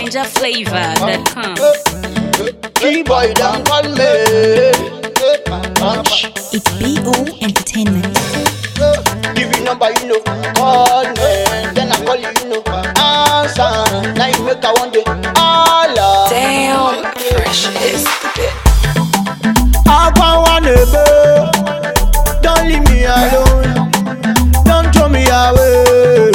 NinjaFlavor.com. Boy, don't call me. It's BO Entertainment. Give you number, you know. Call me, then I call you, you know. Answer, now you make a one day. Allah. Damn, fresh is the bit. I want neighbor. Don't leave me alone. Don't throw me away.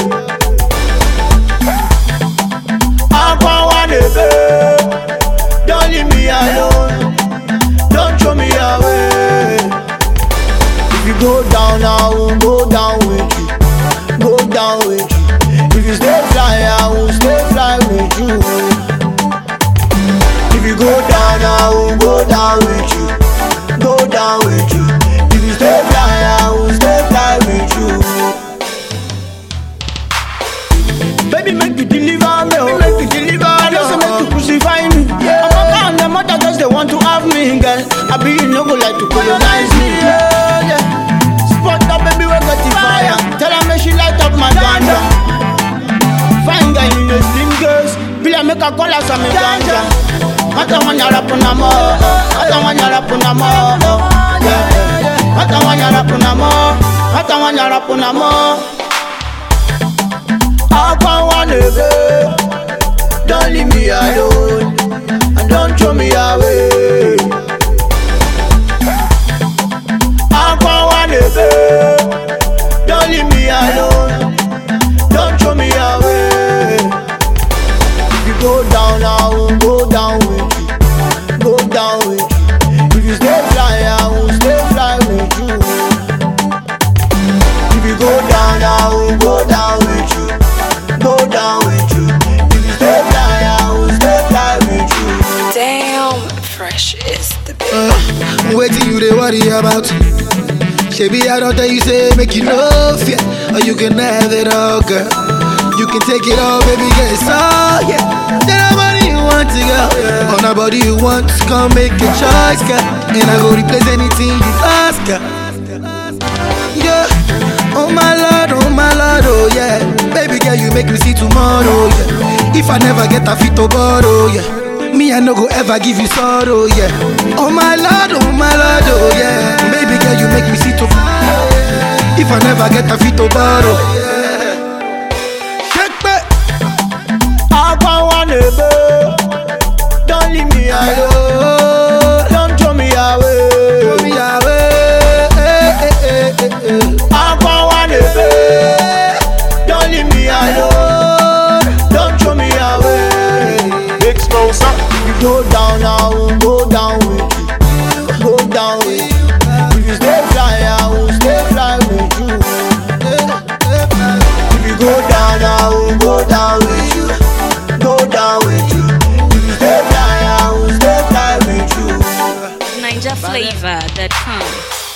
I want neighbor. Don't leave me alone. Don't throw me away. If you go down, I will go down with you. Go down with you. If you stay fly, I will stay fly with you. If you go down, I will go down with you. Go down with you. If you stay fly, I will stay fly with you. Baby, make you deliver me, oh. Make you deliver me. I just make you crucify me. Yeah. I'm a and the mother just they want to have me, girl. I be you no go like to colonize me. Yeah, yeah. Spot up, baby, we got the fire. Tell her me she light up my ganja. Fine guy in the slim girls. Be like make a call us on me ganja. Mata wanyara puna mo, mata wanyara puna mo, mata wanyara puna mo, mata wanyara puna mo. I want neighbor, don't leave me alone, and don't throw me away. I want neighbor, don't leave me alone, don't throw me away. If you go down, I will go down with you. Go down with you. If you stay fly, I will stay fly with you. If you go down, I will go down with you. Go down with you. If you stay fly, I will stay fly with you. Damn, fresh is the bit. Wait till you they worry about. Baby, I don't tell you say make you no fear, or you can have it all, girl. You can take it all, baby, get it all, yeah. Tell nobody you want to go, on nobody you want to come make a choice, girl. And I go replace anything you ask, girl. Yeah, oh my lord, oh yeah. Baby girl, you make me see tomorrow, yeah. If I never get a fit to borrow, yeah. Me, I no go ever give you sorrow, yeah. Oh my lord, oh yeah. Baby girl, you make me see tomorrow. If I never get a fit to borrow, yeah. I want neighbor, don't leave me alone, don't throw me away. Throw me away. I want neighbor, don't leave me alone, don't throw me away. Big snow, son. If you go down, I will go down with you. Go down with you. If you stay fly, I will stay fly with you. If you go down, I will go down with you. Go down with you. If you stay fly, I will stay fly with you. NinjaFlavor.com.